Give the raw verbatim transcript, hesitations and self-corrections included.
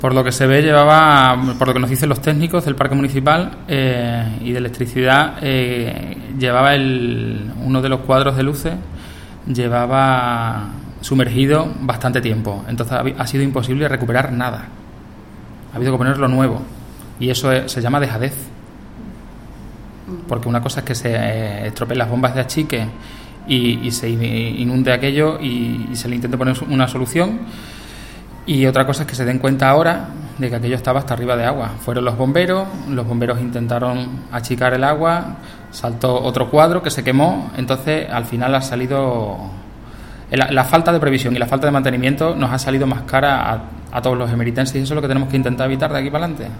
Por lo que se ve, llevaba, por lo que nos dicen los técnicos del parque municipal eh, y de electricidad, eh, llevaba el, uno de los cuadros de luces, llevaba sumergido bastante tiempo. Entonces ha, ha sido imposible recuperar nada. Ha habido que ponerlo nuevo. Y eso es, se llama dejadez. Porque una cosa es que se eh, estropeen las bombas de achique y, y se inunde aquello y, y se le intente poner una solución. Y otra cosa es que se den cuenta ahora de que aquello estaba hasta arriba de agua. Fueron los bomberos, los bomberos intentaron achicar el agua, saltó otro cuadro que se quemó, entonces al final ha salido... La, la falta de previsión y la falta de mantenimiento nos ha salido más cara a, a todos los emeritenses y eso es lo que tenemos que intentar evitar de aquí para adelante.